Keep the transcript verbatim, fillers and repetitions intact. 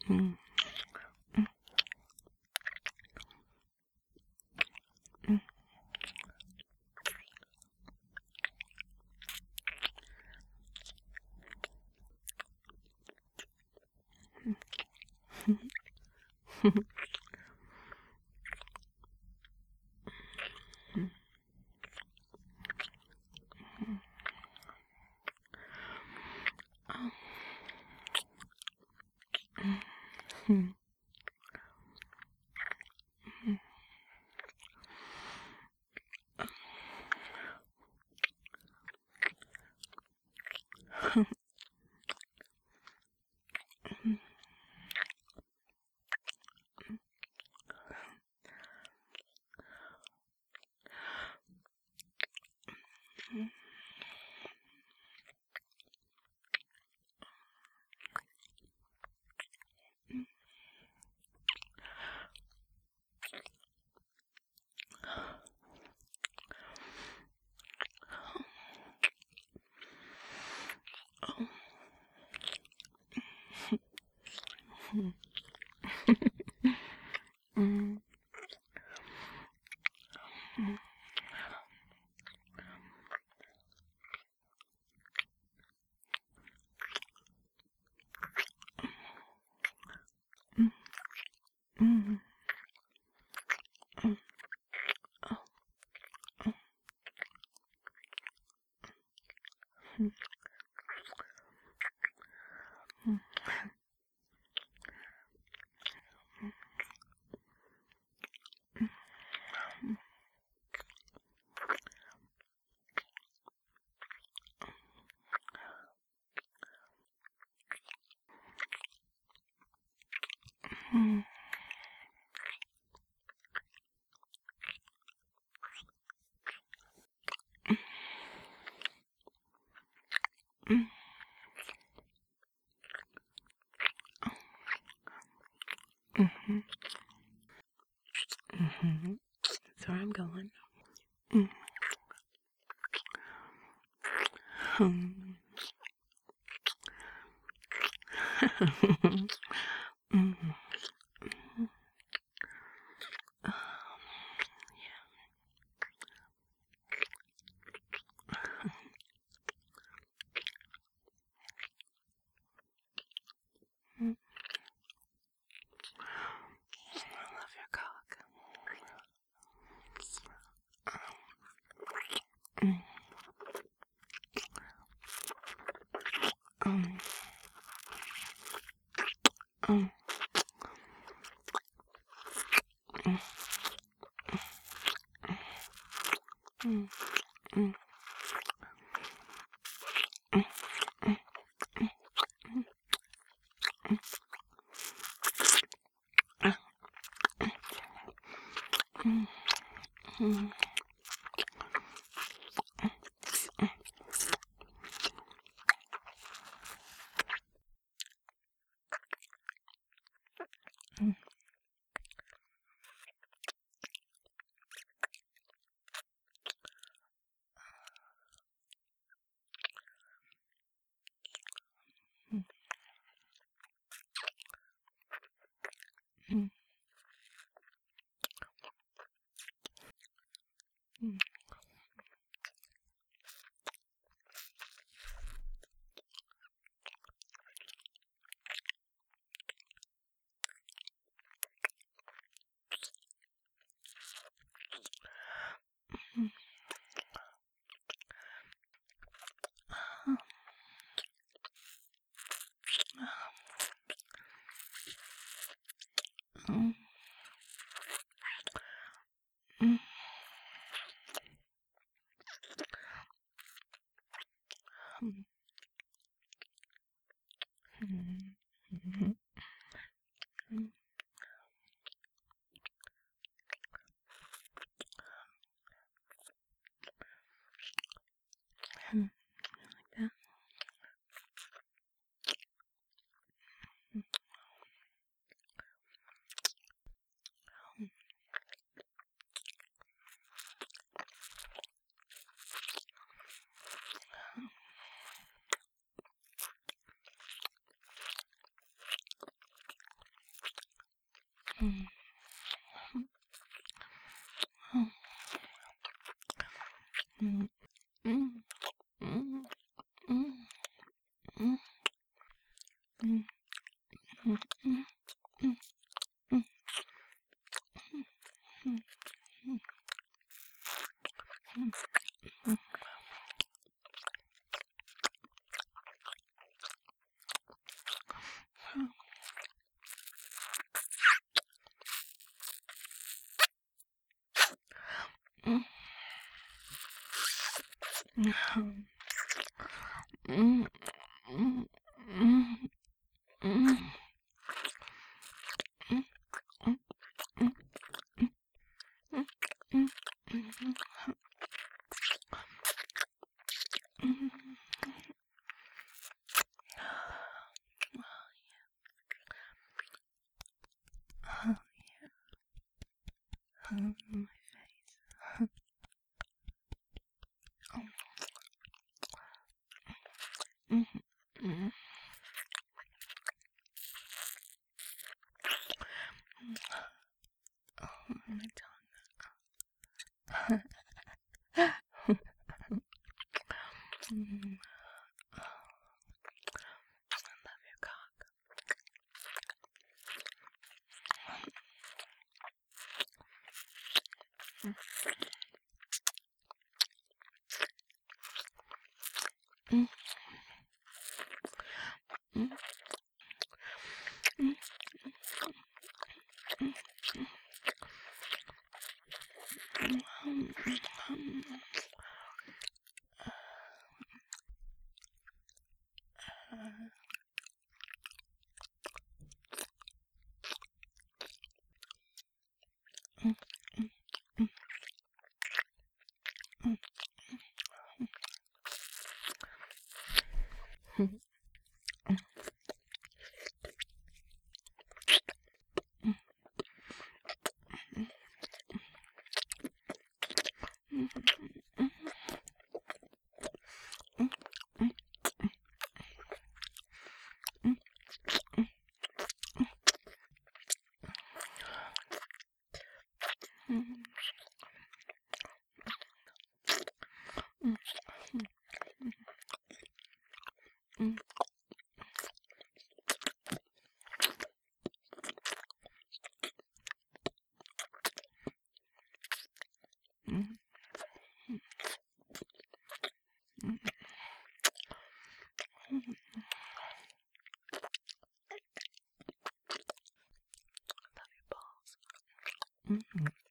Mm. Mm. Mm. Mm. Mm. Mm. Mm. Mm. Mm. Mhm. Mhm. That's where I'm going. Mm. Um. Mm. Mm. I love your cock. Mm. Um. Um. Mm. Mm. Mm. Mm. Ah. Mm. Mm. Mm. Mm. Mm. Mm. Mm. Mm. Mm. Mhm. Mm. Mm. Like that. Mm, mm, mm, mm, mm, mm, mm, mm, mm, mm, mm, mm, mm, mm, mm. Mm, mm, mm, mm, mm, mm, mm, mm, mm, mm, mm, mm. Oh, oh, my face. Oh, mm, mm, oh, my tongue. Mm, I love your cock. Mm, mm, mm, mm, mm, mm, mm, mm, mm, mm, mm, mm, mm. Love your balls. Mm-hmm.